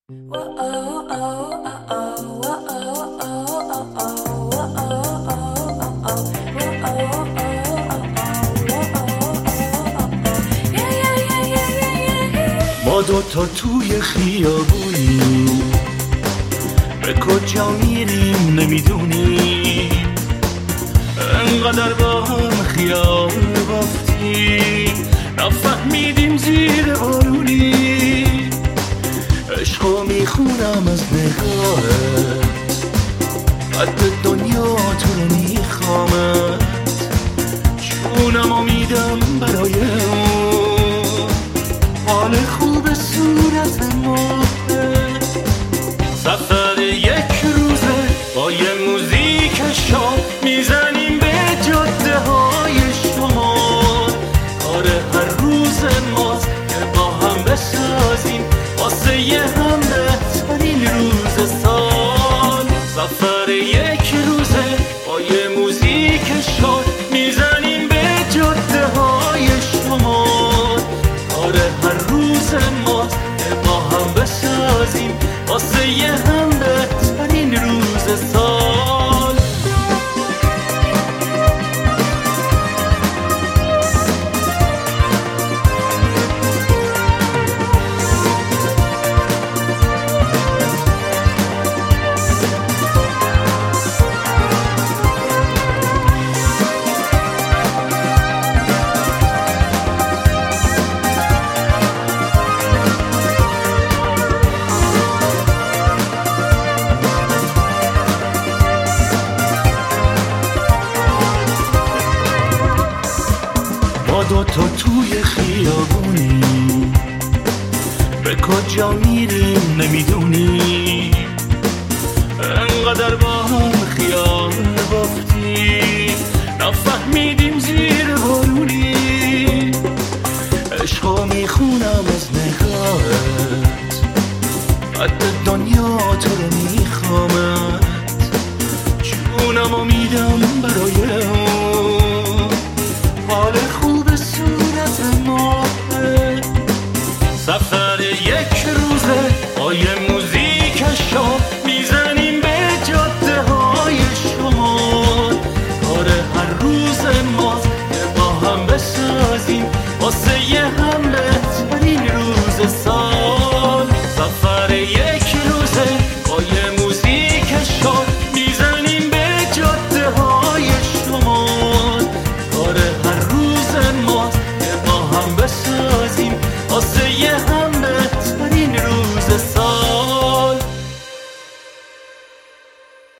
ما دوتا توی خیابونیم، به کجا میریم نمیدونیم، انقدر با هم خیال بافتیم نفهمیدیم زیر بارونیم. عشقو میخونم از نگاهت، قد دنیا تو رو میخوامت، جونمو میدم برای اون حال خوب صورت ماه. سفر یک روزه با یه موزیک شاد میزنیم به جاده های شما، کار هر روز ماست که با هم بسازیم واسه یه هم بهترین روز سال. سفر یک روزه با یه موزیک شاد میزنیم به جاده های شما، کار هر روز ماست که با هم بسازیم واسه یه هم بهترین روز سال. ما دوتا توی خیابونیم، به کجا میریم نمیدونیم، انقدر با هم خیال بافتیم نفهمیدیم زیر بارونیم. عشقو میخونم از نگاهت، قد دنیا تو رو میخوامت، جونمو میدم برای اون حال خوب صورت ماه. سفر یک روزه با یه